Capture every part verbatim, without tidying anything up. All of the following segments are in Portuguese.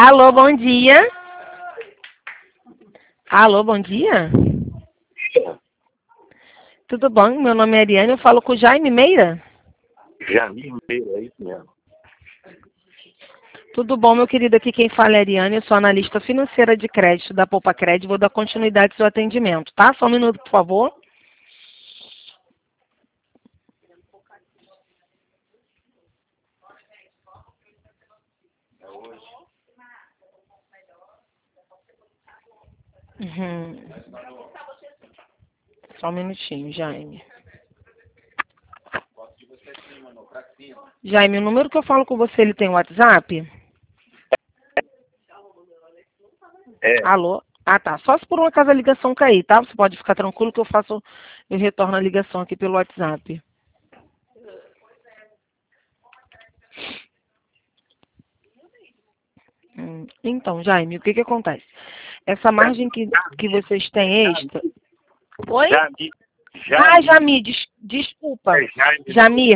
Alô, bom dia. Alô, bom dia. Tudo bom? Meu nome é Ariane, eu falo com o Jaime Meira. Jaime Meira, é isso mesmo. Tudo bom, meu querido? Aqui quem fala é Ariane, eu sou analista financeira de crédito da Poupa Crédito. Vou dar continuidade ao seu atendimento, tá? Só um minuto, por favor. Uhum. Só um minutinho, Jaime. Jaime, o número que eu falo com você, ele tem WhatsApp? É. Alô? Ah, tá. Só se por uma acaso a ligação cair, tá? Você pode ficar tranquilo que eu faço, eu retorno a ligação aqui pelo WhatsApp. Hum, Então, Jaime, o que que acontece? Essa margem que, que vocês têm extra... Oi? Jaime. Ah, Jaime. Jamir, des, desculpa. É Jaime. Jamir.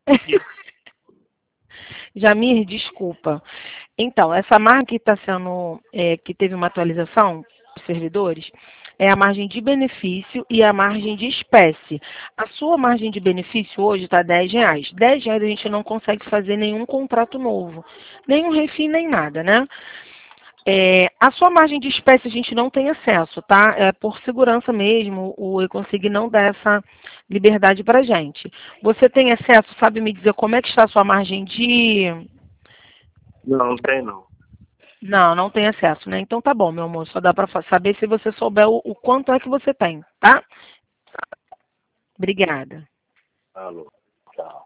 Jamir, desculpa. Então, essa margem que está sendo, é, que teve uma atualização dos servidores, é a margem de benefício e a margem de espécie. A sua margem de benefício hoje está dez reais. dez reais a gente não consegue fazer nenhum contrato novo, nenhum refim, nem nada, né? É, a sua margem de espécie a gente não tem acesso, tá? É por segurança mesmo, o Econsig não dá essa liberdade para gente. Você tem acesso, sabe me dizer como é que está a sua margem de... Não, não tem não. Não, não tem acesso, né? Então tá bom, meu amor, só dá para saber se você souber o, o quanto é que você tem, tá? Obrigada. Alô. Tchau.